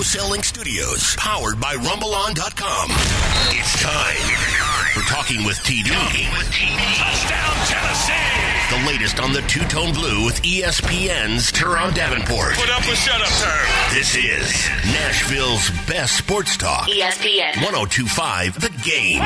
Selling Studios, powered by RumbleOn.com. It's time for Talking with TD. Touchdown, Tennessee! The latest on the Two-Tone Blue with ESPN's Teron Davenport. Put up a shut-up term. This is Nashville's best sports talk. ESPN 102.5 The Game.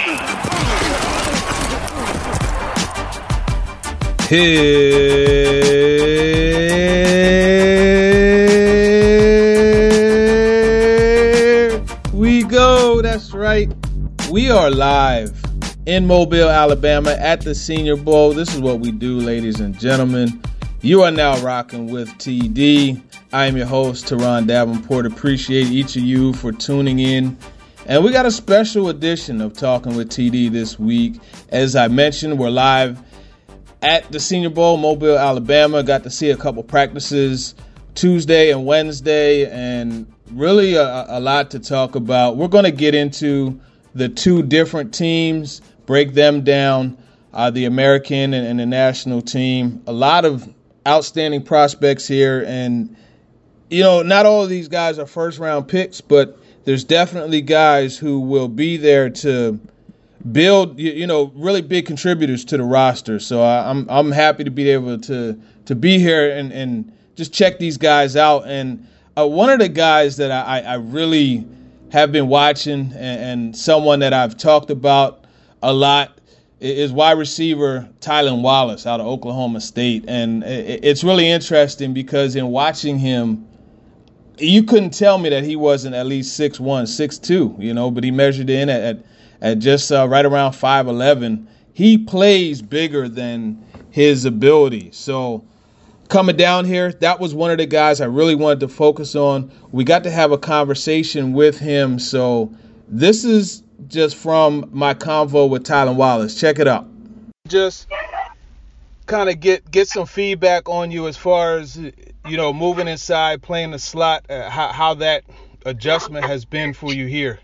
Here we go. That's right. We are live in Mobile, Alabama at the Senior Bowl. This is what we do, ladies and gentlemen. You are now rocking with TD. I am your host, Teron Davenport. Appreciate each of you for tuning in. And we got a special edition of Talking with TD this week. As I mentioned, we're live at the Senior Bowl, Mobile, Alabama. Got to see a couple practices Tuesday and Wednesday, and really a lot to talk about. We're going to get into the two different teams, break them down, the American and the national team. A lot of outstanding prospects here, and, you know, not all of these guys are first-round picks, but there's definitely guys who will be there to build, really big contributors to the roster. So I'm happy to be able to be here and just check these guys out. And one of the guys that I really have been watching and someone that I've talked about a lot is wide receiver Tylan Wallace out of Oklahoma State. And it's really interesting because in watching him, you couldn't tell me that he wasn't at least 6'1", 6'2", but he measured in at just right around 5'11". He plays bigger than his ability. So coming down here, that was one of the guys I really wanted to focus on. We got to have a conversation with him. So this is just from my convo with Tylan Wallace. Check it out. Just kind of get some feedback on you as far as, moving inside, playing the slot, how that adjustment has been for you here.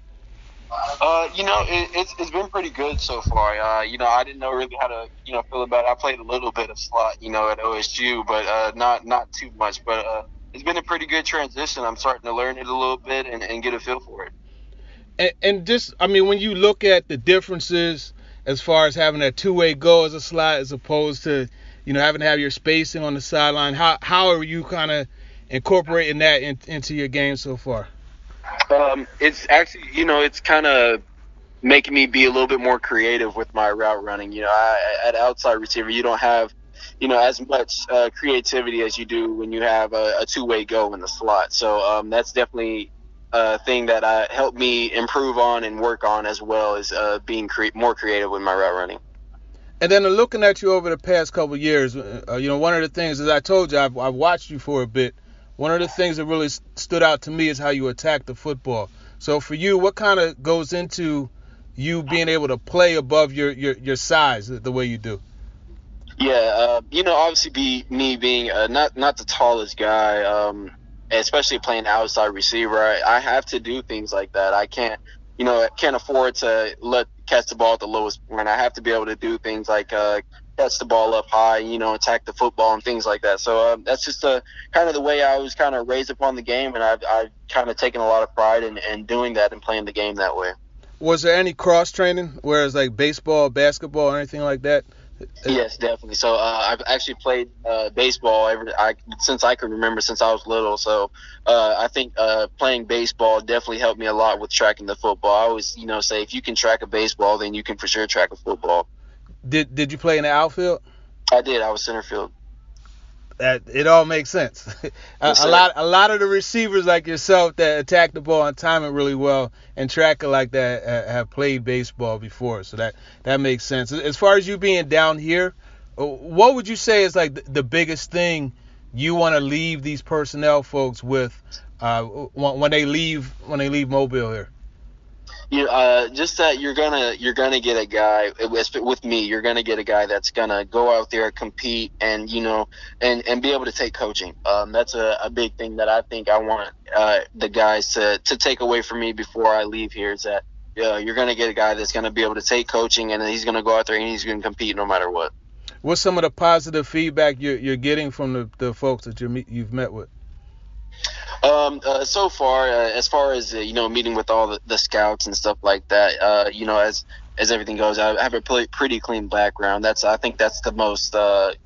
It's been pretty good so far. I didn't know really how to, feel about it. I played a little bit of slot, at OSU, but not too much. But it's been a pretty good transition. I'm starting to learn it a little bit and get a feel for it. And just, when you look at the differences as far as having that two-way go as a slot as opposed to, having to have your spacing on the sideline, how are you kind of incorporating that into your game so far? It's actually, it's kind of making me be a little bit more creative with my route running. At outside receiver, you don't have, as much creativity as you do when you have a two-way go in the slot. So that's definitely a thing that helped me improve on and work on, as well as being more creative with my route running. And then looking at you over the past couple of years, one of the things, as I told you, I've watched you for a bit. One of the things that really stood out to me is how you attack the football. So for you, what kind of goes into you being able to play above your size the way you do? Yeah, obviously me being not the tallest guy, especially playing outside receiver, I have to do things like that. I can't afford to catch the ball at the lowest point. I have to be able to do things like catch the ball up high, attack the football and things like that. So that's just kind of the way I was kind of raised upon the game, and I've kind of taken a lot of pride in doing that and playing the game that way. Was there any cross training, whereas like baseball, basketball, or anything like that? Yes, definitely. So I've actually played baseball since I can remember, since I was little. So I think playing baseball definitely helped me a lot with tracking the football. I always, say if you can track a baseball, then you can for sure track a football. Did you play in the outfield? I did. I was center field. It all makes sense. a lot of the receivers like yourself that attack the ball and time it really well and track it like that have played baseball before, so that makes sense. As far as you being down here, what would you say is like the biggest thing you want to leave these personnel folks with when they leave Mobile here? Just that you're gonna get a guy with me. You're gonna get a guy that's gonna go out there, compete, and and be able to take coaching. That's a big thing that I think I want the guys to take away from me before I leave here. Is that you're gonna get a guy that's gonna be able to take coaching, and he's gonna go out there and he's gonna compete no matter what. What's some of the positive feedback you're getting from the folks that you've met with? So far, as far as meeting with all the scouts and stuff like that, as everything goes, I have a pretty clean background. I think that's the most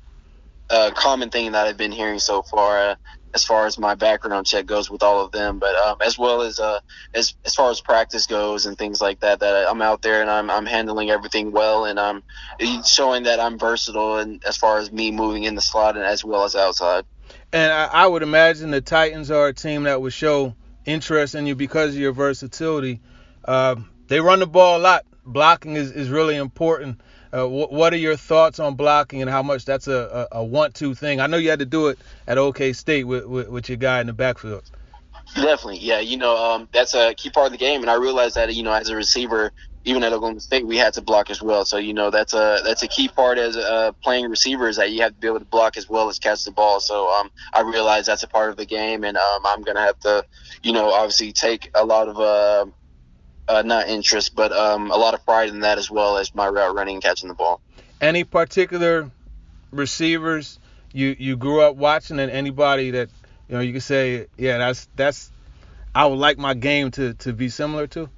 common thing that I've been hearing so far, as far as my background check goes with all of them. But as well as far as practice goes and things like that, that I'm out there and I'm handling everything well, and I'm showing that I'm versatile, and as far as me moving in the slot and as well as outside. And I would imagine the Titans are a team that would show interest in you because of your versatility. They run the ball a lot. Blocking is really important. What are your thoughts on blocking and how much that's a want-to thing? I know you had to do it at OK State with your guy in the backfield. Definitely, yeah. That's a key part of the game, and I realized that as a receiver, even at Oklahoma State, we had to block as well. So that's a key part as playing receivers, that you have to be able to block as well as catch the ball. So I realized that's a part of the game, and I'm gonna have to obviously take a lot of not interest, but a lot of pride in that, as well as my route running and catching the ball. Any particular receivers you grew up watching, and anybody that you could say, yeah, that's I would like my game to be similar to?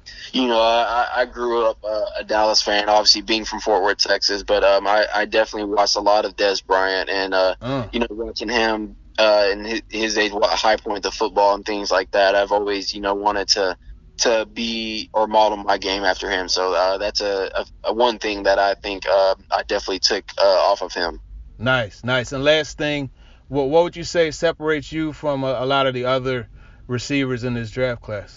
I grew up a Dallas fan, obviously being from Fort Worth, Texas, but I definitely watched a lot of Dez Bryant, and watching him in his age, high point of football and things like that. I've always wanted to be or model my game after him. So that's a one thing that I think I definitely took off of him. Nice. And last thing, what would you say separates you from a lot of the other receivers in this draft class?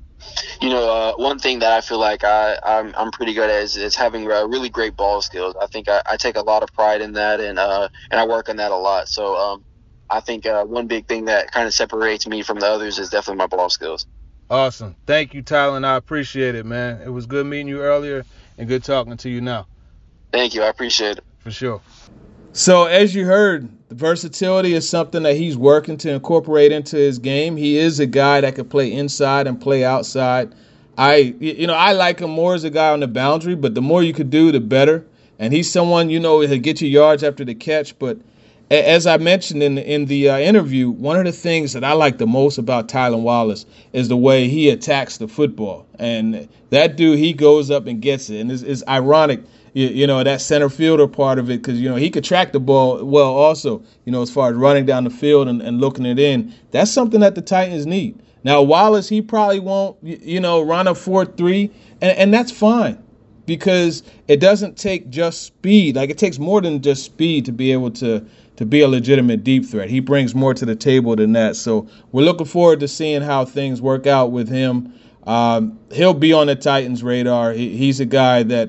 One thing that I feel like I'm pretty good at is having really great ball skills. I think I take a lot of pride in that, and I work on that a lot. So I think one big thing that kind of separates me from the others is definitely my ball skills. Awesome. Thank you, Tylen. I appreciate it, man. It was good meeting you earlier and good talking to you now. Thank you. I appreciate it. For sure. So as you heard, the versatility is something that he's working to incorporate into his game. He is a guy that can play inside and play outside. I like him more as a guy on the boundary, but the more you could do, the better. And he's someone, he'll get you yards after the catch. But as I mentioned in the interview, one of the things that I like the most about Tylen Wallace is the way he attacks the football. And that dude, he goes up and gets it. And it's ironic, that center fielder part of it, because, he could track the ball well also, as far as running down the field and looking it in. That's something that the Titans need. Now, Wallace, he probably won't, run a 4.3, and that's fine, because it doesn't take just speed. Like, it takes more than just speed to be able to be a legitimate deep threat. He brings more to the table than that. So we're looking forward to seeing how things work out with him. He'll be on the Titans' radar. He's a guy that,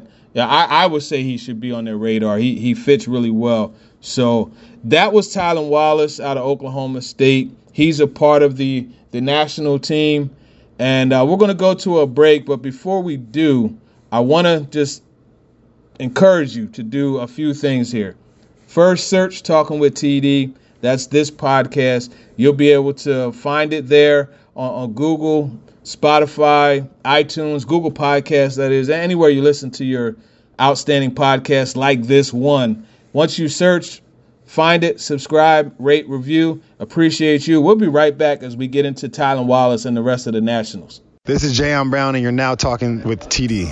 I would say he should be on their radar. He fits really well. So that was Tylen Wallace out of Oklahoma State. He's a part of the national team. And we're going to go to a break. But before we do, I want to just encourage you to do a few things here. First, search Talking with TD. That's this podcast. You'll be able to find it there on Google, Spotify, iTunes, Google Podcasts, that is, anywhere you listen to your outstanding podcasts like this one. Once you search, find it, subscribe, rate, review. Appreciate you. We'll be right back as we get into Tylen Wallace and the rest of the Nationals. This is Jayon Brown, and you're now talking with TD.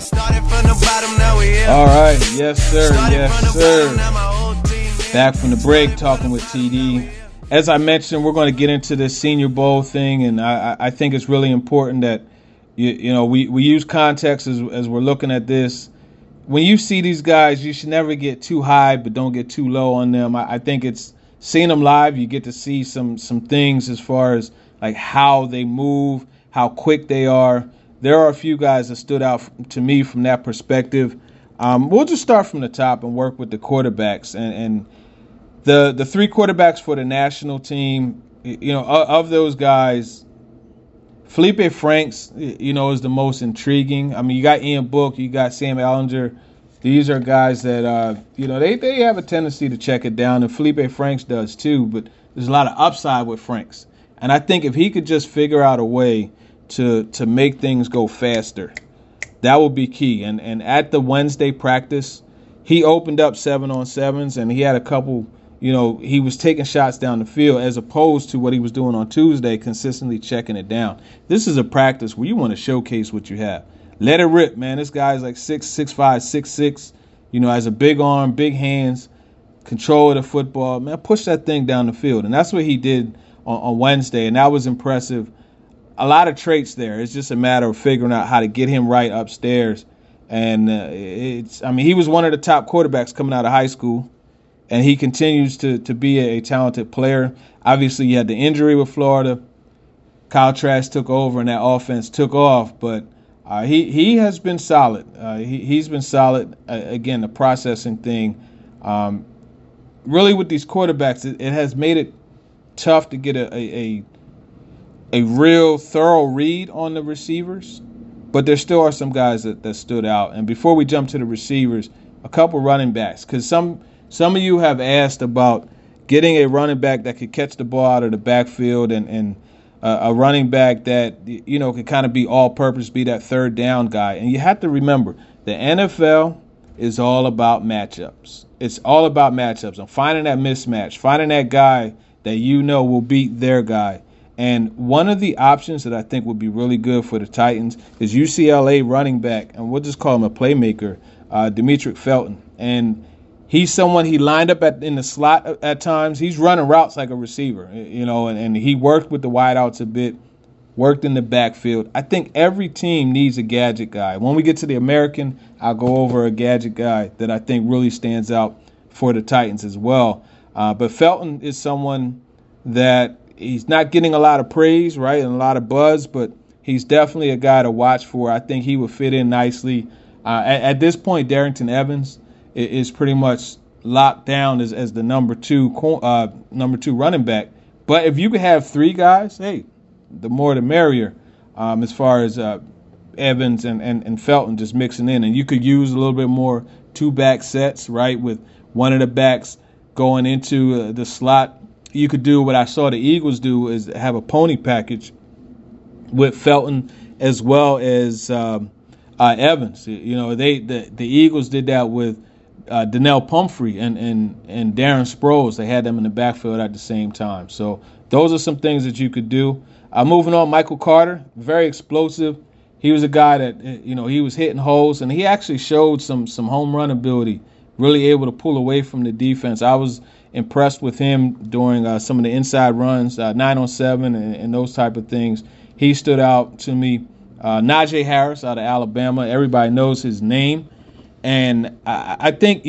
All right. Yes, sir. Yes, sir. Back from the break, talking with TD. As I mentioned, we're going to get into the Senior Bowl thing, and I think it's really important that we use context as we're looking at this. When you see these guys, you should never get too high, but don't get too low on them. I think it's seeing them live, you get to see some things as far as like how they move, how quick they are. There are a few guys that stood out to me from that perspective. We'll just start from the top and work with the quarterbacks. And the three quarterbacks for the national team, of those guys, Felipe Franks, is the most intriguing. I mean, you got Ian Book, you got Sam Ehlinger. These are guys that, they have a tendency to check it down, and Felipe Franks does too, but there's a lot of upside with Franks. And I think if he could just figure out a way to make things go faster, that would be key. And at the Wednesday practice, he opened up 7-on-7s, and he had a couple, he was taking shots down the field as opposed to what he was doing on Tuesday, consistently checking it down. This is a practice where you want to showcase what you have. Let it rip, man. This guy's like 6'5", 6'6", has a big arm, big hands, control of the football. Man, push that thing down the field. And that's what he did on Wednesday, and that was impressive. A lot of traits there. It's just a matter of figuring out how to get him right upstairs. And he was one of the top quarterbacks coming out of high school, and he continues to be a talented player. Obviously, you had the injury with Florida. Kyle Trask took over, and that offense took off. But he has been solid. He's been solid. Again, the processing thing. Really, with these quarterbacks, it has made it tough to get a real thorough read on the receivers. But there still are some guys that stood out. And before we jump to the receivers, a couple running backs. Because some of you have asked about getting a running back that could catch the ball out of the backfield and a running back that, could kind of be all-purpose, be that third down guy. And you have to remember, the NFL is all about matchups. It's all about matchups. And finding that mismatch, finding that guy that will beat their guy. And one of the options that I think would be really good for the Titans is UCLA running back, and we'll just call him a playmaker, Demetric Felton. And he's someone he lined up in the slot at times. He's running routes like a receiver, and he worked with the wideouts a bit, worked in the backfield. I think every team needs a gadget guy. When we get to the American, I'll go over a gadget guy that I think really stands out for the Titans as well. But Felton is someone that he's not getting a lot of praise, right, and a lot of buzz, but he's definitely a guy to watch for. I think he would fit in nicely. At this point, Darrynton Evans is pretty much locked down as the number two running back. But if you could have three guys, hey, the more the merrier, as far as Evans and Felton just mixing in. And you could use a little bit more two-back sets, right, with one of the backs going into the slot. You could do what I saw the Eagles do, is have a pony package with Felton as well as Evans. The Eagles did that with Donnell Pumphrey and Darren Sproles. They had them in the backfield at the same time. So those are some things that you could do. Moving on, Michael Carter, very explosive. He was a guy that, he was hitting holes, and he actually showed some home run ability, really able to pull away from the defense. I was impressed with him during some of the inside runs, 9-on-7 and those type of things. He stood out to me. Najee Harris out of Alabama, everybody knows his name. And I think,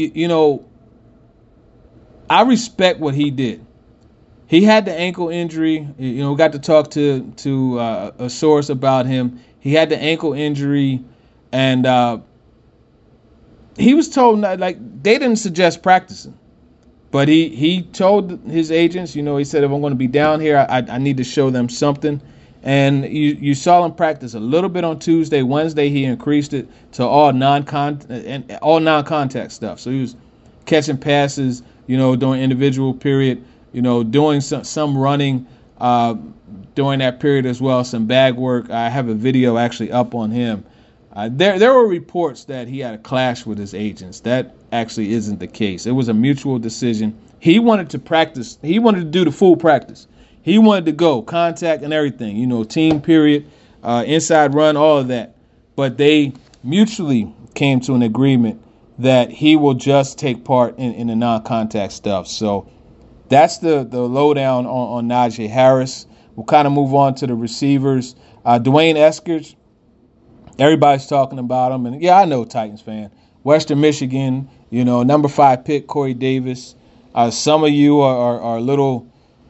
I respect what he did. He had the ankle injury. We got to talk to a source about him. He had the ankle injury, and he was told, they didn't suggest practicing. But he told his agents, he said, if I'm going to be down here, I need to show them something. And you saw him practice a little bit on Tuesday. Wednesday, he increased it to all non-contact stuff. So he was catching passes, during individual period, doing some running during that period as well, some bag work. I have a video actually up on him. There were reports that he had a clash with his agents. That actually isn't the case. It was a mutual decision. He wanted to practice. He wanted to do the full practice. He wanted to go, contact and everything, team period, inside run, all of that. But they mutually came to an agreement that he will just take part in the non-contact stuff. So that's the lowdown on Najee Harris. We'll kind of move on to the receivers. D'Wayne Eskridge, everybody's talking about him. And, yeah, I know, Titans fan. Western Michigan, number 5 pick, Corey Davis. Some of you are a little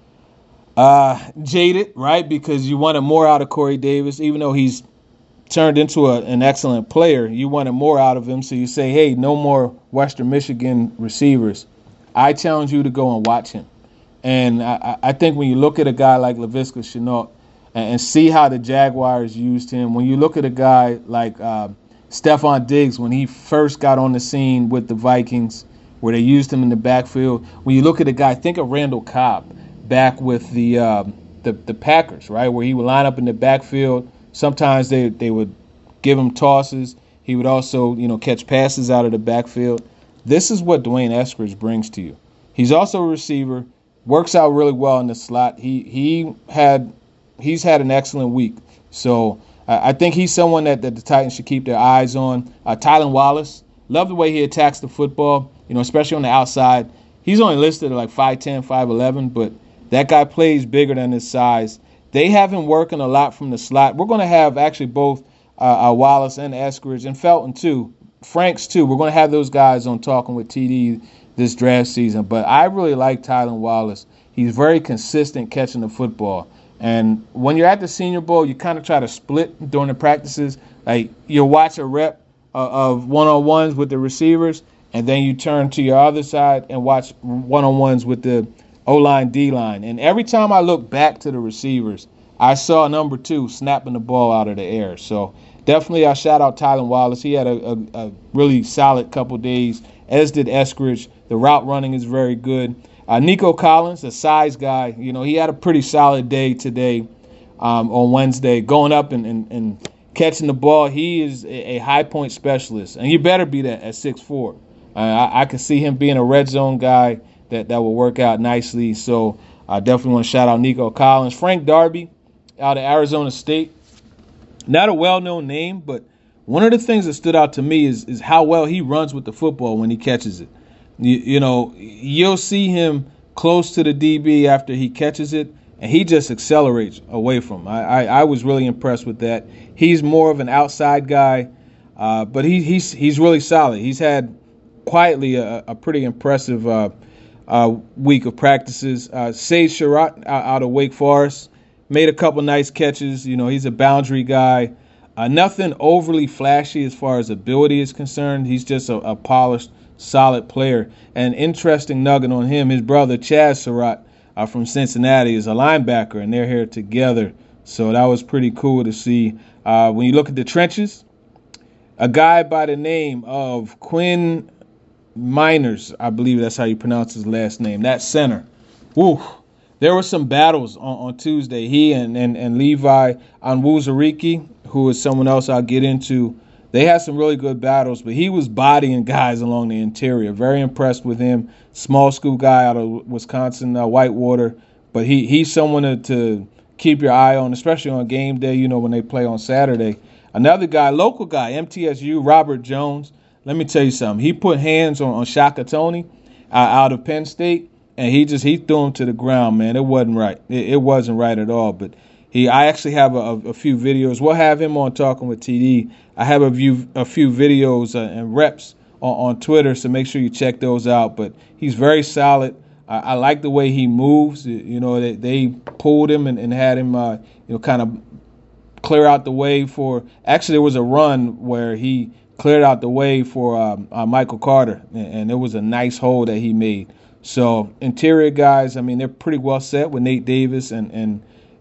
jaded, right, because you wanted more out of Corey Davis. Even though he's turned into an excellent player, you wanted more out of him. So you say, hey, no more Western Michigan receivers. I challenge you to go and watch him. And I think when you look at a guy like Laviska Shenault and see how the Jaguars used him, when you look at a guy like Stephon Diggs when he first got on the scene with the Vikings, where they used him in the backfield, when you look at a guy, think of Randall Cobb back with the Packers, right, where he would line up in the backfield. Sometimes they would give him tosses. He would also, catch passes out of the backfield. This is what D'Wayne Eskridge brings to you. He's also a receiver, works out really well in the slot. He's had an excellent week. So I think he's someone that the Titans should keep their eyes on. Tylan Wallace, love the way he attacks the football, especially on the outside. He's only listed at like 5'10", 5'11", but that guy plays bigger than his size. They have him working a lot from the slot. We're going to have actually both Wallace and Eskridge and Felton too. Franks too. We're going to have those guys on Talking with TD this draft season. But I really like Tylan Wallace. He's very consistent catching the football. And when you're at the Senior Bowl, you kind of try to split during the practices. Like you'll watch a rep of one-on-ones with the receivers, and then you turn to your other side and watch one-on-ones with the O-line, D-line. And every time I look back to the receivers, I saw number 2 snapping the ball out of the air. So definitely I shout out Tylan Wallace. He had a really solid couple days, as did Eskridge. The route running is very good. Nico Collins, a size guy, he had a pretty solid day today on Wednesday, going up and catching the ball. He is a high point specialist, and you better be that at 6'4". I can see him being a red zone guy that will work out nicely. So I definitely want to shout out Nico Collins. Frank Darby out of Arizona State. Not a well-known name, but one of the things that stood out to me is how well he runs with the football when he catches it. You'll see him close to the DB after he catches it, and he just accelerates away from him. I was really impressed with that. He's more of an outside guy, but he's really solid. He's had quietly a pretty impressive week of practices. Sage Surratt out of Wake Forest made a couple nice catches. He's a boundary guy. Nothing overly flashy as far as ability is concerned. He's just a polished, solid player. And interesting nugget on him, his brother Chaz Surratt from Cincinnati is a linebacker, and they're here together. So that was pretty cool to see. When you look at the trenches, a guy by the name of Quinn Miners, I believe that's how you pronounce his last name, that center. Woo! There were some battles on Tuesday. He and Levi Onwuzurike, who is someone else I'll get into, they had some really good battles, but he was bodying guys along the interior. Very impressed with him. Small school guy out of Wisconsin, Whitewater. But he's someone to keep your eye on, especially on game day, when they play on Saturday. Another guy, local guy, MTSU, Robert Jones. Let me tell you something. He put hands on Shaka Toney out of Penn State, and he threw him to the ground, man. It wasn't right. It wasn't right at all. But I actually have a few videos. We'll have him on Talking with TD. I have a few videos and reps on Twitter, so make sure you check those out. But he's very solid. I like the way he moves. They pulled him and had him, kind of clear out the way for. Actually, there was a run where he cleared out the way for Michael Carter, and it was a nice hole that he made. So interior guys, they're pretty well set with Nate Davis and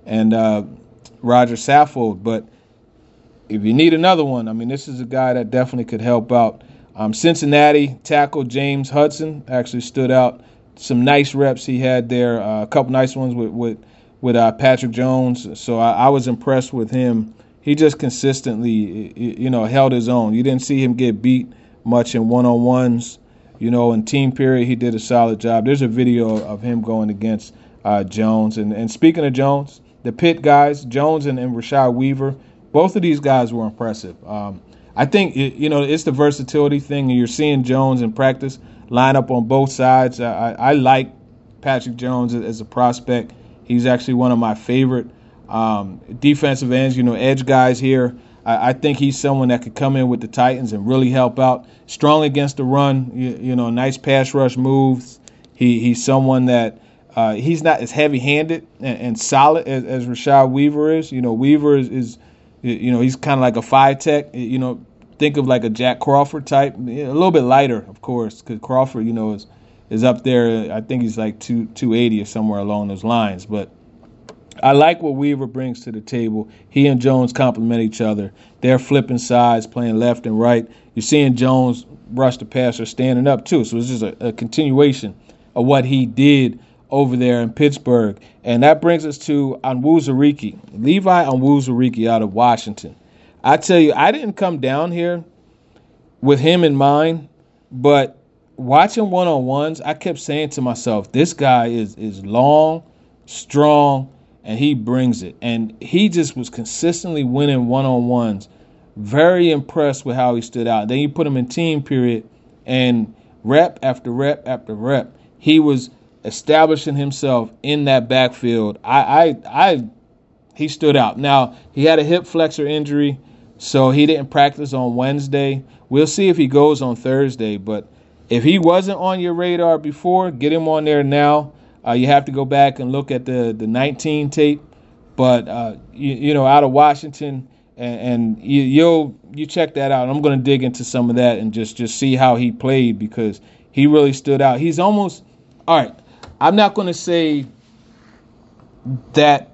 Roger Saffold. But if you need another one, this is a guy that definitely could help out. Cincinnati tackle James Hudson actually stood out. Some nice reps he had there. A couple nice ones with Patrick Jones. So I was impressed with him. He just consistently, held his own. You didn't see him get beat much in one-on-ones. In team period, he did a solid job. There's a video of him going against Jones. And speaking of Jones, the Pitt guys, Jones and Rashad Weaver, both of these guys were impressive. I think, it's the versatility thing, and you're seeing Jones in practice line up on both sides. I like Patrick Jones as a prospect. He's actually one of my favorite defensive ends, edge guys here. I think he's someone that could come in with the Titans and really help out. Strong against the run, nice pass rush moves. He's someone that he's not as heavy-handed and solid as Rashad Weaver is. Weaver is he's kind of like a 5-tech. Think of like a Jack Crawford type. A little bit lighter, of course, because Crawford, is up there. I think he's like 280 or somewhere along those lines. But I like what Weaver brings to the table. He and Jones complement each other. They're flipping sides, playing left and right. You're seeing Jones rush the passer standing up, too. So it's just a continuation of what he did over there in Pittsburgh. And that brings us to Onwuzurike, Levi Onwuzurike out of Washington. I tell you, I didn't come down here with him in mind, but watching one-on-ones, I kept saying to myself, this guy is long, strong, and he brings it. And he just was consistently winning one-on-ones. Very impressed with how he stood out. Then you put him in team period, and rep after rep after rep, he was establishing himself in that backfield. He stood out. Now, he had a hip flexor injury, so he didn't practice on Wednesday. We'll see if he goes on Thursday, but if he wasn't on your radar before, get him on there now. You have to go back and look at the 19 tape, but out of Washington, and you check that out. I'm going to dig into some of that and just see how he played, because he really stood out. He's almost all right. I'm not going to say that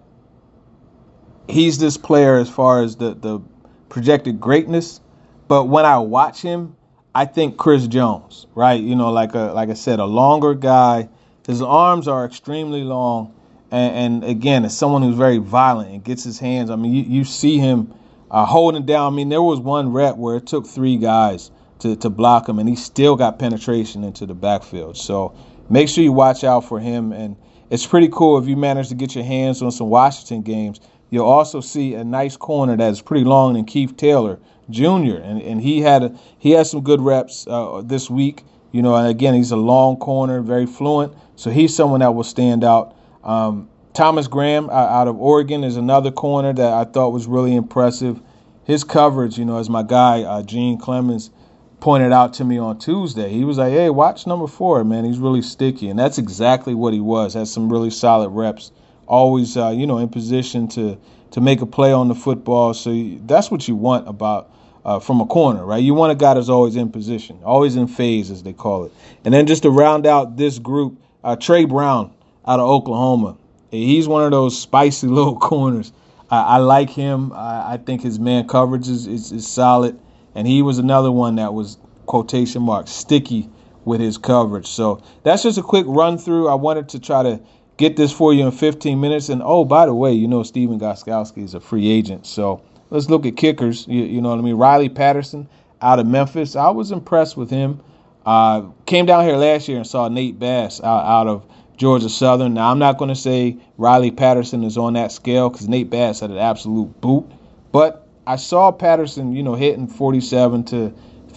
he's this player as far as the projected greatness, but when I watch him, I think Chris Jones, right? Like I said, a longer guy. His arms are extremely long, and again, as someone who's very violent and gets his hands. I mean, you see him holding down. I mean, there was one rep where it took 3 guys to block him, and he still got penetration into the backfield. So make sure you watch out for him, and it's pretty cool if you manage to get your hands on some Washington games. You'll also see a nice corner that's pretty long in Keith Taylor Jr. and he had some good reps this week. And again, he's a long corner, very fluent, so he's someone that will stand out. Thomas Graham out of Oregon is another corner that I thought was really impressive. His coverage, as my guy Gene Clemens pointed out to me on Tuesday, he was like, "Hey, watch number 4, man. He's really sticky," and that's exactly what he was. Had some really solid reps. Always, in position to make a play on the football. So that's what you want about from a corner, right? You want a guy that's always in position, always in phase, as they call it. And then just to round out this group, Trey Brown out of Oklahoma. He's one of those spicy little corners. I like him. I think his man coverage is solid. And he was another one that was, quotation marks, sticky with his coverage. So that's just a quick run through. I wanted to try to get this for you in 15 minutes. And, oh, by the way, Stephen Gostkowski is a free agent. So let's look at kickers. You know what I mean? Riley Patterson out of Memphis. I was impressed with him. Came down here last year and saw Nate Bass out of Georgia Southern. Now, I'm not going to say Riley Patterson is on that scale because Nate Bass had an absolute boot. But I saw Patterson, hitting 47 to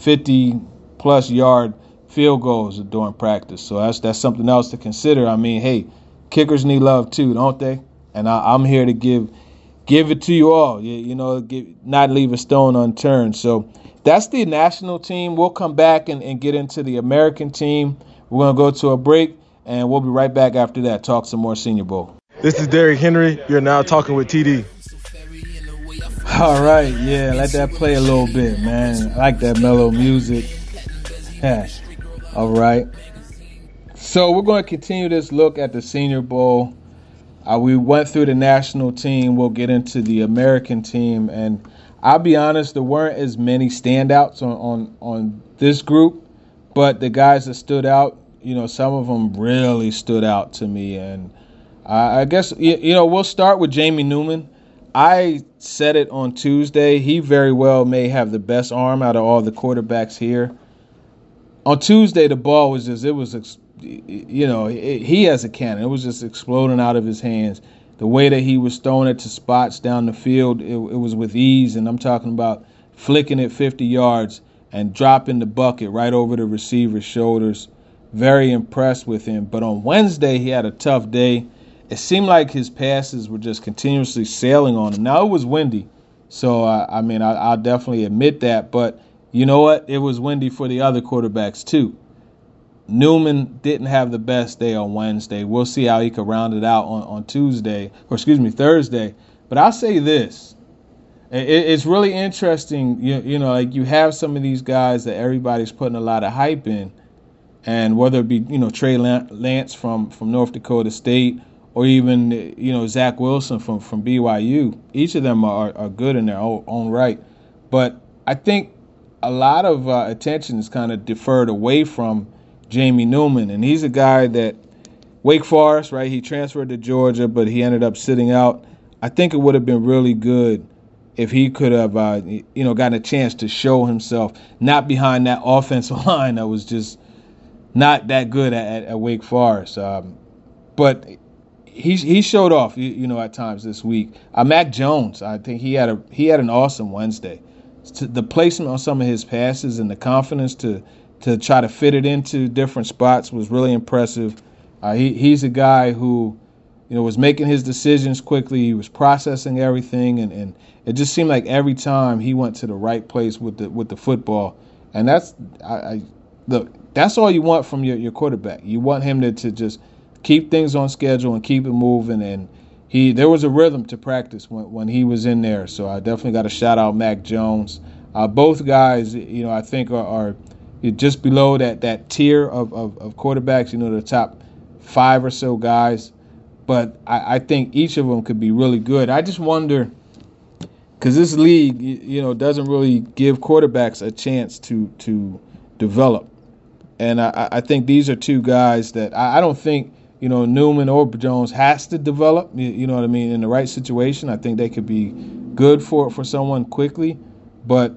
50-plus yard field goals during practice. So that's something else to consider. I mean, hey, kickers need love too, don't they? And I'm here to give it to you all, not leave a stone unturned. So that's the national team. We'll come back and get into the American team. We're going to go to a break, and we'll be right back after that. Talk some more Senior Bowl. This is Derrick Henry. You're now talking with TD. All right, yeah, let that play a little bit, man. I like that mellow music. Yeah. All right. So we're going to continue this look at the Senior Bowl. We went through the national team. We'll get into the American team. And I'll be honest, there weren't as many standouts on this group. But the guys that stood out, some of them really stood out to me. And I guess, we'll start with Jamie Newman. I said it on Tuesday. He very well may have the best arm out of all the quarterbacks here. On Tuesday, the ball was just, he has a cannon. It was just exploding out of his hands. The way that he was throwing it to spots down the field, it was with ease. And I'm talking about flicking it 50 yards and dropping the bucket right over the receiver's shoulders. Very impressed with him. But on Wednesday, he had a tough day. It seemed like his passes were just continuously sailing on him. Now, it was windy. So, I'll definitely admit that. But you know what? It was windy for the other quarterbacks, too. Newman didn't have the best day on Wednesday. We'll see how he could round it out on Thursday. But I'll say this. It's really interesting, you have some of these guys that everybody's putting a lot of hype in. And whether it be, Trey Lance from North Dakota State or even, Zach Wilson from BYU, each of them are good in their own right. But I think a lot of attention is kind of deferred away from Jamie Newman. And he's a guy that Wake Forest, right, he transferred to Georgia, but he ended up sitting out. I think it would have been really good if he could have, gotten a chance to show himself, not behind that offensive line that was just not that good at Wake Forest. But he showed off, at times this week. Mac Jones, I think he had an awesome Wednesday. The placement on some of his passes and the confidence to try to fit it into different spots was really impressive. He's a guy who, was making his decisions quickly. He was processing everything, and it just seemed like every time he went to the right place with the football. And that's all you want from your quarterback. You want him to just keep things on schedule and keep it moving. And there was a rhythm to practice when he was in there. So I definitely got to shout out Mac Jones. Both guys, I think are just below that tier of quarterbacks. The top 5 or so guys. But I think each of them could be really good. I just wonder, because this league, doesn't really give quarterbacks a chance to develop. And I think these are two guys that I don't think, Newman or Jones has to develop, you know what I mean, in the right situation. I think they could be good for someone quickly. But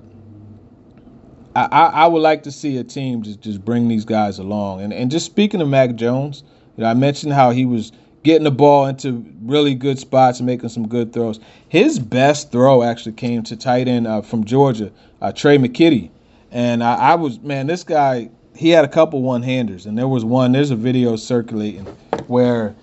I would like to see a team just bring these guys along. And just speaking of Mac Jones, I mentioned how he was getting the ball into really good spots and making some good throws. His best throw actually came to tight end from Georgia, Trey McKitty. And this guy, he had a couple one-handers. And there's a video circulating where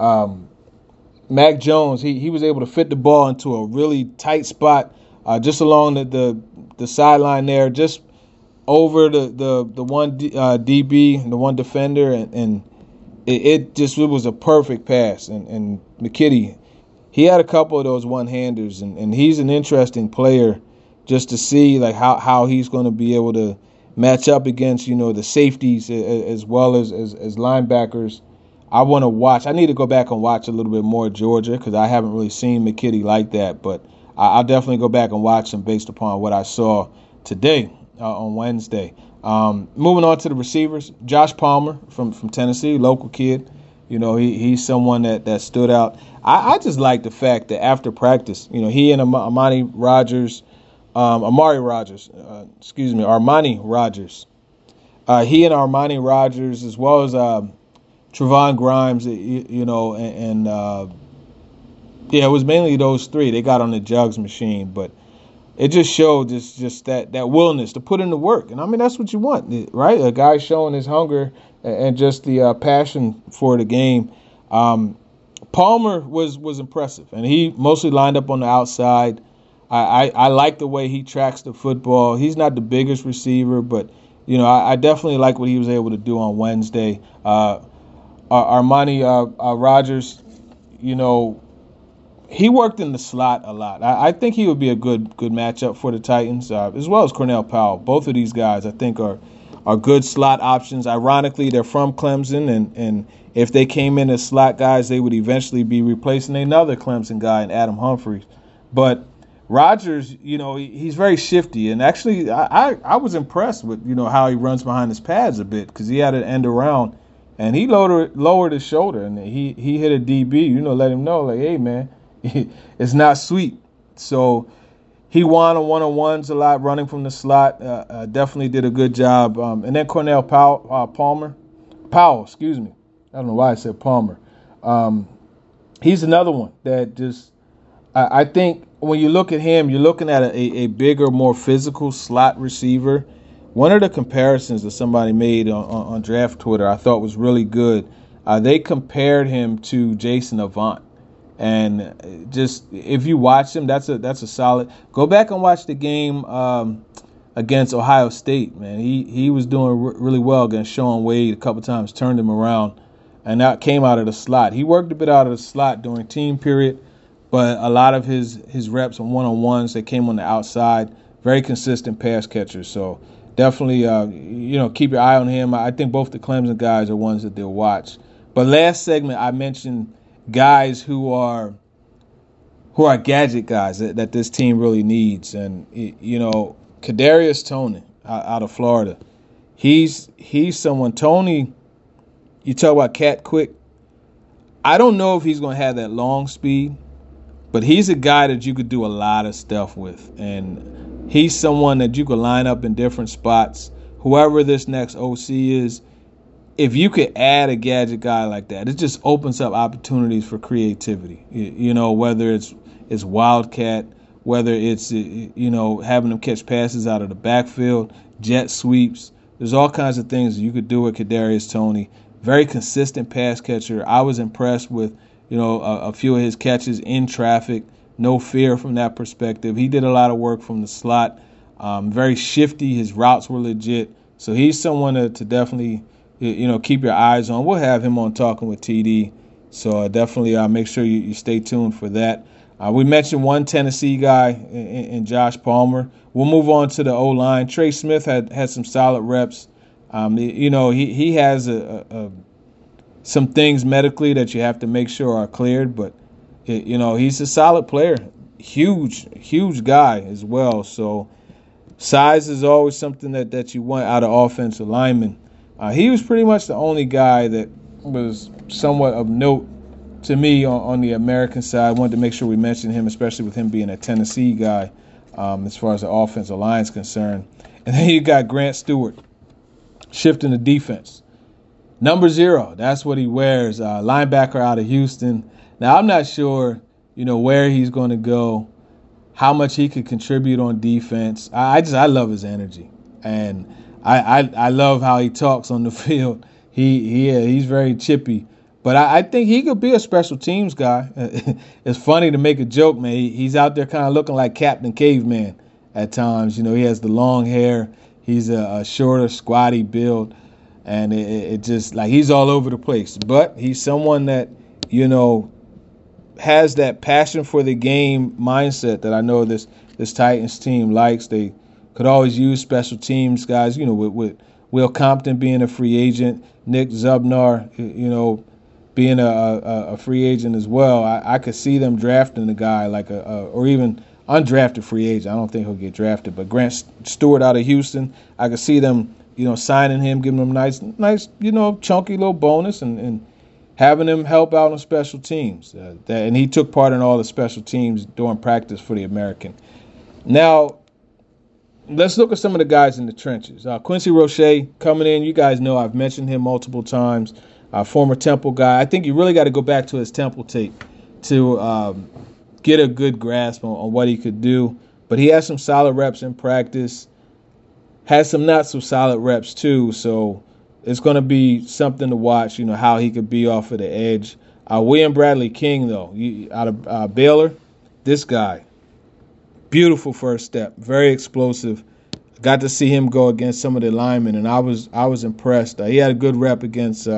Mac Jones, he was able to fit the ball into a really tight spot just along the sideline there, just over the one DB, the one defender, and it was a perfect pass. And McKitty, he had a couple of those one-handers, and he's an interesting player just to see like how he's going to be able to match up against, the safeties as well as linebackers. I want to watch. I need to go back and watch a little bit more Georgia because I haven't really seen McKitty like that, but I'll definitely go back and watch him based upon what I saw today on Wednesday. Moving on to the receivers, Josh Palmer from Tennessee, local kid. He's someone that stood out. I just like the fact that after practice, he and Armani Rogers, he and Armani Rogers, as well as Trevon Grimes, it was mainly those three. They got on the jugs machine, but it just showed just that willingness to put in the work. And, that's what you want, right? A guy showing his hunger and just the passion for the game. Palmer was impressive, and he mostly lined up on the outside. I like the way he tracks the football. He's not the biggest receiver, but, I definitely like what he was able to do on Wednesday. Armani Rogers, he worked in the slot a lot. I think he would be a good matchup for the Titans, as well as Cornell Powell. Both of these guys, I think, are good slot options. Ironically, they're from Clemson, and if they came in as slot guys, they would eventually be replacing another Clemson guy in Adam Humphries. But Rodgers, he's very shifty, and actually, I was impressed with how he runs behind his pads a bit because he had an end around, and he lowered his shoulder, and he hit a DB. Let him know, like, hey man, it's not sweet. So he won on one-on-ones a lot, running from the slot. Definitely did a good job. And then Cornell Powell. Excuse me. I don't know why I said Palmer. He's another one that just I think when you look at him, you're looking at a bigger, more physical slot receiver. One of the comparisons that somebody made on Draft Twitter I thought was really good. They compared him to Jason Avant. And just if you watch him, that's a solid. Go back and watch the game against Ohio State, man. He was doing really well against Sean Wade a couple times, turned him around, and that came out of the slot. He worked a bit out of the slot during team period, but a lot of his reps on one-on-ones, they came on the outside. Very consistent pass catcher. So definitely, keep your eye on him. I think both the Clemson guys are ones that they'll watch. But last segment, I mentioned guys who are gadget guys that this team really needs. And, Kadarius Toney out of Florida, he's someone. Toney, you talk about cat quick. I don't know if he's going to have that long speed, but he's a guy that you could do a lot of stuff with. And he's someone that you could line up in different spots. Whoever this next OC is, if you could add a gadget guy like that, it just opens up opportunities for creativity. You know, whether it's wildcat, whether it's having them catch passes out of the backfield, jet sweeps. There's all kinds of things you could do with Kadarius Toney. Very consistent pass catcher. I was impressed with a few of his catches in traffic. No fear from that perspective. He did a lot of work from the slot. Very shifty. His routes were legit. So he's someone to definitely keep your eyes on. We'll have him on Talking with TD. So definitely make sure you stay tuned for that. We mentioned one Tennessee guy in Josh Palmer. We'll move on to the O-line. Trey Smith had some solid reps. He has some things medically that you have to make sure are cleared, but he's a solid player. Huge guy as well. So size is always something that you want out of offensive linemen. He was pretty much the only guy that was somewhat of note to me on the American side. I wanted to make sure we mentioned him, especially with him being a Tennessee guy as far as the offensive line is concerned. And then you got Grant Stewart shifting the defense. Number 0, that's what he wears, linebacker out of Houston. Now, I'm not sure, where he's going to go, how much he could contribute on defense. I love his energy, and I love how he talks on the field. He's very chippy. But I think he could be a special teams guy. It's funny to make a joke, man. He's out there kind of looking like Captain Caveman at times. He has the long hair. He's a shorter, squatty build. And it just like he's all over the place. But he's someone that, has that passion for the game mindset that I know this Titans team likes. They could always use special teams guys, with Will Compton being a free agent, Nick Zubnar, being a free agent as well. I could see them drafting a guy like or even undrafted free agent. I don't think he'll get drafted, but Grant Stewart out of Houston, I could see them, signing him, giving him nice, chunky little bonus and having him help out on special teams. And he took part in all the special teams during practice for the American. Now, let's look at some of the guys in the trenches. Quincy Roche coming in. You guys know I've mentioned him multiple times. Former Temple guy. I think you really got to go back to his Temple tape to get a good grasp on what he could do. But he has some solid reps in practice. Has some not so solid reps too. So it's going to be something to watch, how he could be off of the edge. William Bradley King, though, out of Baylor, this guy, beautiful first step, very explosive. Got to see him go against some of the linemen, and I was impressed. He had a good rep against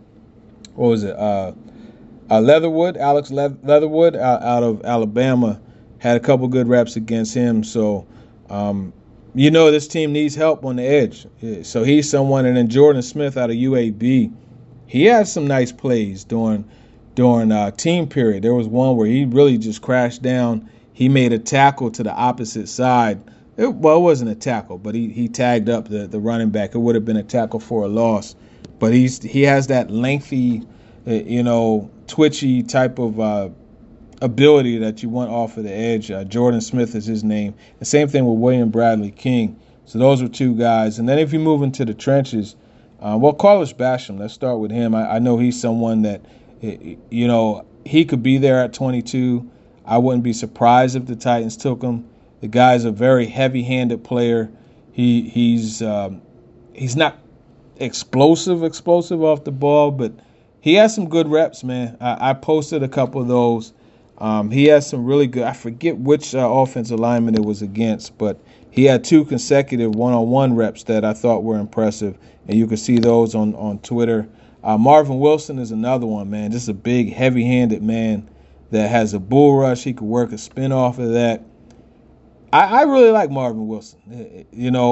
Leatherwood, Alex Leatherwood out of Alabama, had a couple good reps against him. So, this team needs help on the edge. So he's someone. And then Jordan Smith out of UAB, he had some nice plays during team period. There was one where he really just crashed down. He made a tackle to the opposite side. It wasn't a tackle, but he tagged up the running back. It would have been a tackle for a loss. But he has that lengthy, twitchy type of ability that you want off of the edge. Jordan Smith is his name. The same thing with William Bradley King. So those were two guys. And then if you move into the trenches, Carlos Basham, let's start with him. I know he's someone that, he could be there at 22. I wouldn't be surprised if the Titans took him. The guy's a very heavy-handed player. He's not explosive off the ball, but he has some good reps, man. I posted a couple of those. He has some really good. I forget which offensive lineman it was against, but he had 2 consecutive one-on-one reps that I thought were impressive, and you can see those on Twitter. Marvin Wilson is another one, man. Just a big, heavy-handed man that has a bull rush. He could work a spin off of that. I really like Marvin Wilson.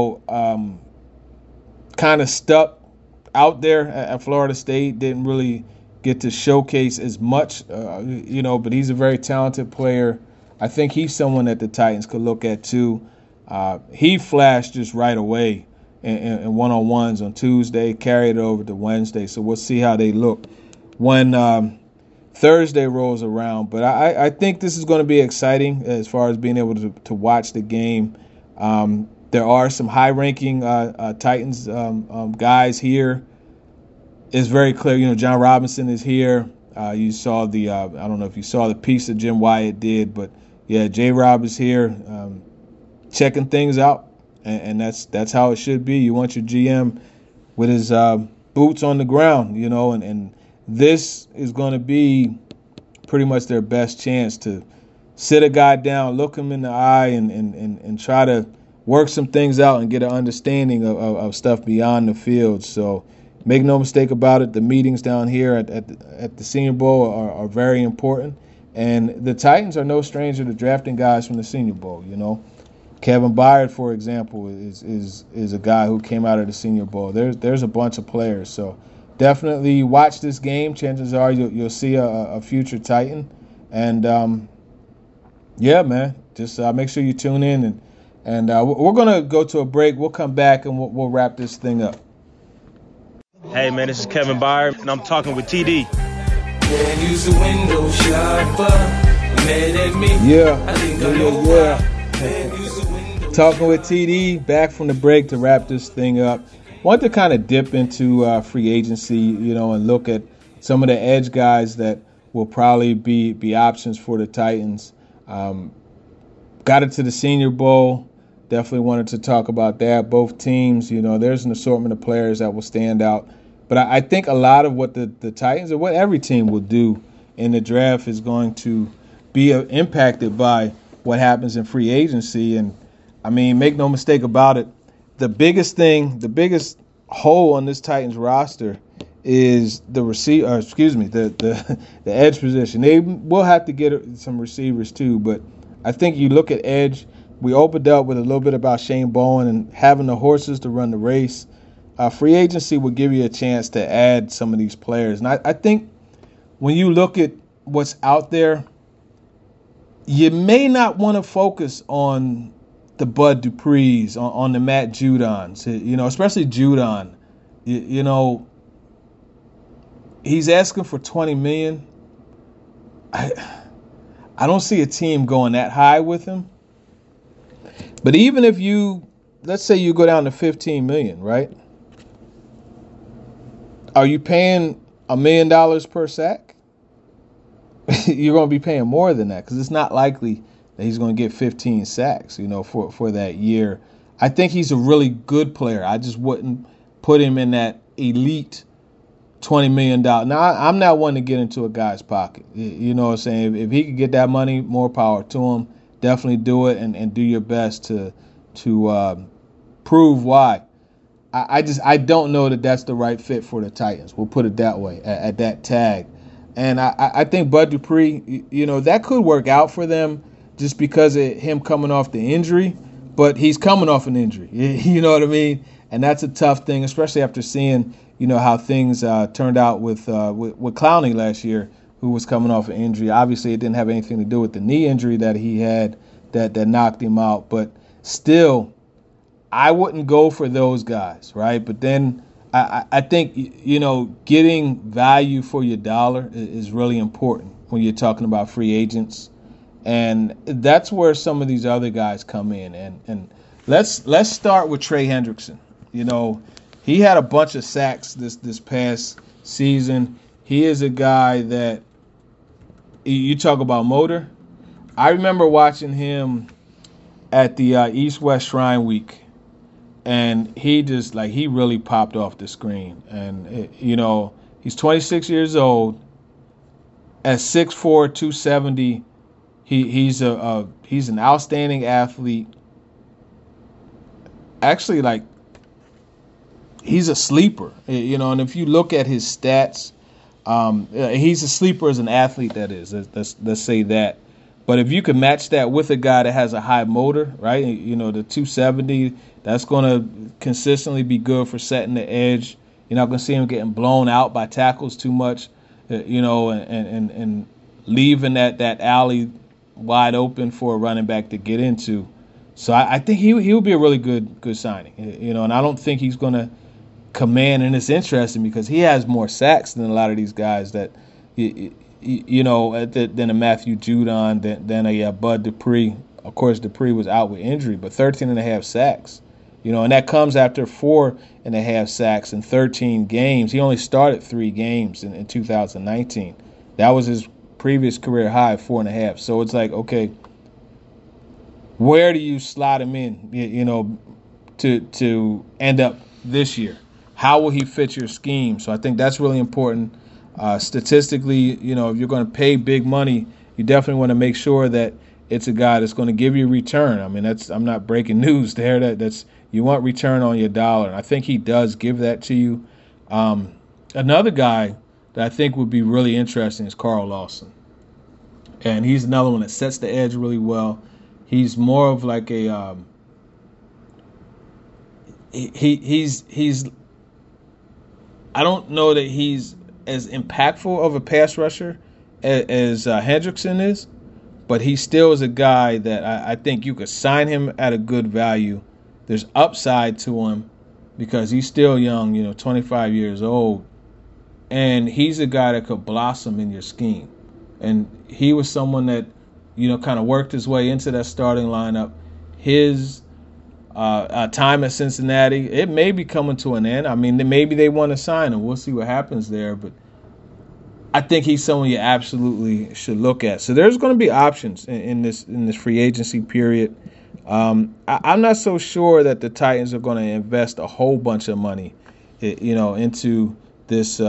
Kind of stuck out there at Florida State. Didn't really get to showcase as much, but he's a very talented player. I think he's someone that the Titans could look at too. He flashed just right away in one-on-ones on Tuesday, carried it over to Wednesday. So we'll see how they look when Thursday rolls around. But I think this is going to be exciting as far as being able to watch the game. There are some high-ranking Titans guys here it's very clear. You know, John Robinson is here. You saw the I don't know if you saw the piece that Jim Wyatt did, but yeah, J-Rob is here, checking things out, and that's how it should be. You want your GM with his boots on the ground, you know, and this is going to be pretty much their best chance to sit a guy down, look him in the eye, and try to work some things out and get an understanding of stuff beyond the field. So make no mistake about it, the meetings down here at the Senior Bowl are very important. And the Titans are no stranger to drafting guys from the Senior Bowl, you know. Kevin Byard, for example, is a guy who came out of the Senior Bowl. There's a bunch of players. So definitely watch this game. Chances are you'll see a future Titan. And, yeah, man, just make sure you tune in. And we're going to go to a break. We'll come back and we'll wrap this thing up. Hey, man, this is Kevin Byard, and I'm talking with TD. Yeah. Talking with TD, back from the break to wrap this thing up. Want to kind of dip into free agency, you know, and look at some of the edge guys that will probably be options for the Titans. Got it to the Senior Bowl. Definitely wanted to talk about that. Both teams, you know, there's an assortment of players that will stand out. But I think a lot of what the Titans, or what every team will do in the draft, is going to be impacted by what happens in free agency. And, I mean, make no mistake about it, the biggest hole on this Titans roster is the edge position. They will have to get some receivers too, but I think you look at edge, we opened up with a little bit about Shane Bowen and having the horses to run the race. Free agency will give you a chance to add some of these players. And I think when you look at what's out there, you may not want to focus on the Bud Duprees, on the Matt Judons, you know, especially Judon. You know, he's asking for $20 million. I don't see a team going that high with him. But even if let's say you go down to $15 million, right? Are you paying $1 million per sack? You're going to be paying more than that, because it's not likely that he's going to get 15 sacks, you know, for that year. I think he's a really good player. I just wouldn't put him in that elite $20 million. Now, I'm not one to get into a guy's pocket. You know what I'm saying? If he could get that money, more power to him. Definitely do it and do your best to prove why. I don't know that that's the right fit for the Titans. We'll put it that way, at that tag. And I think Bud Dupree, you know, that could work out for them just because of him coming off the injury. But he's coming off an injury. You know what I mean? And that's a tough thing, especially after seeing, you know, how things turned out with Clowney last year, who was coming off an injury. Obviously, it didn't have anything to do with the knee injury that he had that knocked him out. But still, I wouldn't go for those guys, right? But then I think, you know, getting value for your dollar is really important when you're talking about free agents. And that's where some of these other guys come in. And let's start with Trey Hendrickson. You know, he had a bunch of sacks this past season. He is a guy that, you talk about motor. I remember watching him at the East-West Shrine Week, and he just, like, he really popped off the screen. And, you know, he's 26 years old. At 6'4", 270, he's an outstanding athlete. Actually, like, he's a sleeper, you know, and if you look at his stats, he's a sleeper as an athlete, that is. Let's say that. But if you can match that with a guy that has a high motor, right, you know, the 270, that's going to consistently be good for setting the edge. You're not going to see him getting blown out by tackles too much, you know, and leaving that alley wide open for a running back to get into. So I think he'll be a really good signing, you know, and I don't think he's going to command, and it's interesting because he has more sacks than a lot of these guys that, you know, than a Matthew Judon, than a Bud Dupree. Of course, Dupree was out with injury, but 13.5 sacks, And that comes after 4.5 sacks in 13 games. He only started 3 games in 2019. That was his previous career high of 4.5. So it's like, okay, where do you slot him in, to end up this year? How will he fit your scheme? So I think that's really important. Statistically, if you're going to pay big money, you definitely want to make sure that it's a guy that's going to give you a return. I mean, I'm not breaking news there. That's you want return on your dollar. And I think he does give that to you. Another guy that I think would be really interesting is Carl Lawson. And he's another one that sets the edge really well. He's more of like a he's I don't know that he's as impactful of a pass rusher as Hendrickson is, but he still is a guy that I think you could sign him at a good value. There's upside to him because he's still young, 25 years old, and he's a guy that could blossom in your scheme. And he was someone that, kind of worked his way into that starting lineup. His time at Cincinnati, it may be coming to an end. I mean, maybe they want to sign him. We'll see what happens there. But I think he's someone you absolutely should look at. So there's going to be options in this free agency period. I'm not so sure that the Titans are going to invest a whole bunch of money, into this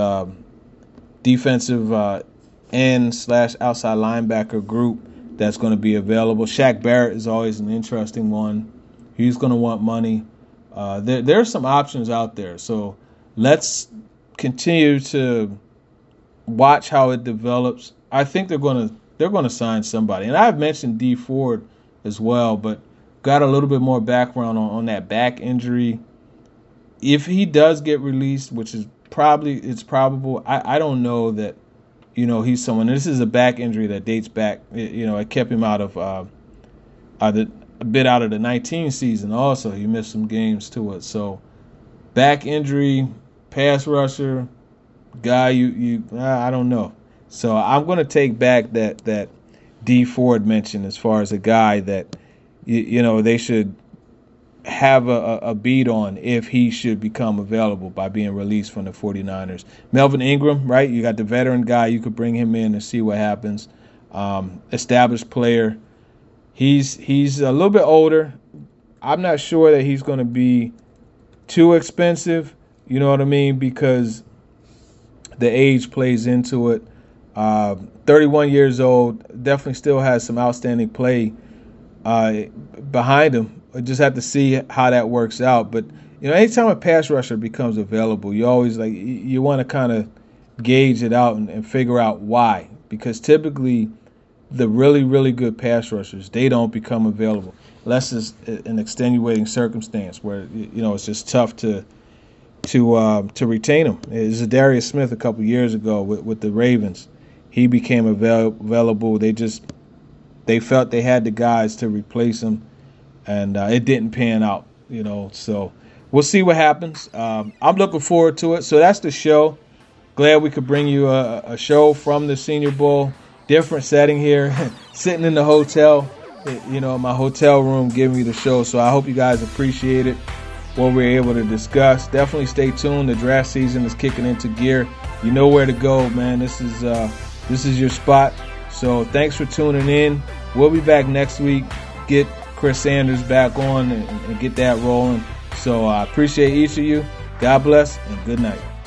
defensive end/outside linebacker group that's going to be available. Shaq Barrett is always an interesting one. He's going to want money. There are some options out there. So let's continue to watch how it develops. I think they're going to sign somebody. And I've mentioned Dee Ford as well, but got a little bit more background on that back injury. If he does get released, which is probable, I don't know that, he's someone. This is a back injury that dates back, it kept him out of a bit out of the 19 season also. He missed some games to it. So back injury, pass rusher, guy I don't know. So I'm going to take back that Dee Ford mentioned as far as a guy that, they should have a beat on if he should become available by being released from the 49ers. Melvin Ingram, right? You got the veteran guy. You could bring him in and see what happens. Established player. He's a little bit older. I'm not sure that he's going to be too expensive, you know what I mean, because the age plays into it. 31 years old, definitely still has some outstanding play behind him. I just have to see how that works out. But, anytime a pass rusher becomes available, you always you want to kind of gauge it out and figure out why. Because typically the really, really good pass rushers, they don't become available unless it's an extenuating circumstance where, it's just tough to retain them. Zadarius Smith a couple years ago with the Ravens, he became available. They felt they had the guys to replace him, and it didn't pan out, So we'll see what happens. I'm looking forward to it. So that's the show. Glad we could bring you a show from the Senior Bowl. Different setting here, sitting in the hotel, my hotel room giving you the show. So I hope you guys appreciate it, what we're able to discuss. Definitely stay tuned. The draft season is kicking into gear. You know where to go, man. This is your spot. So thanks for tuning in. We'll be back next week. Get Chris Sanders back on and get that rolling. So I appreciate each of you. God bless and good night.